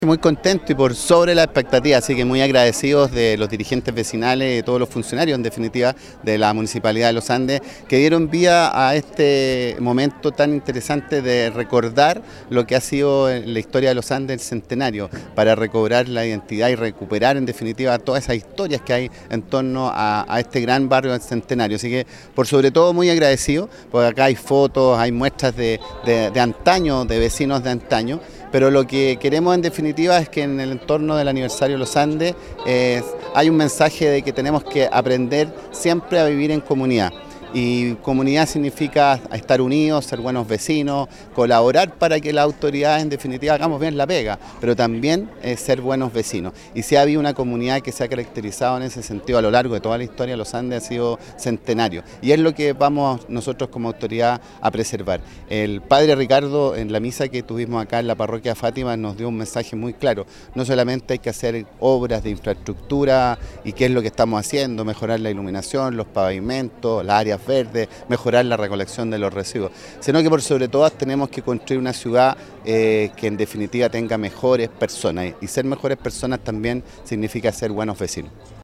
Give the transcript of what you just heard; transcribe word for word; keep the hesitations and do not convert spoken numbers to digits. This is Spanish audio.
Muy contento y por sobre la expectativa, así que muy agradecidos de los dirigentes vecinales y todos los funcionarios, en definitiva, de la Municipalidad de Los Andes, que dieron vía a este momento tan interesante de recordar lo que ha sido en la historia de Los Andes el centenario, para recobrar la identidad y recuperar, en definitiva, todas esas historias que hay en torno a, a este gran barrio del centenario. Así que, por sobre todo, muy agradecido, porque acá hay fotos, hay muestras de, de, de antaño, de vecinos de antaño. Pero lo que queremos en definitiva es que en el entorno del aniversario de Los Andes eh, hay un mensaje de que tenemos que aprender siempre a vivir en comunidad. Y comunidad significa estar unidos, ser buenos vecinos, colaborar para que las autoridades en definitiva hagamos bien la pega, pero también eh, ser buenos vecinos. Y si ha habido una comunidad que se ha caracterizado en ese sentido a lo largo de toda la historia, Los Andes ha sido centenario. Y es lo que vamos nosotros como autoridad a preservar. El padre Ricardo, en la misa que tuvimos acá en la parroquia Fátima, nos dio un mensaje muy claro. No solamente hay que hacer obras de infraestructura y qué es lo que estamos haciendo, mejorar la iluminación, los pavimentos, las áreas verdes, mejorar la recolección de los residuos, sino que por sobre todo tenemos que construir una ciudad eh, que en definitiva tenga mejores personas, y ser mejores personas también significa ser buenos vecinos.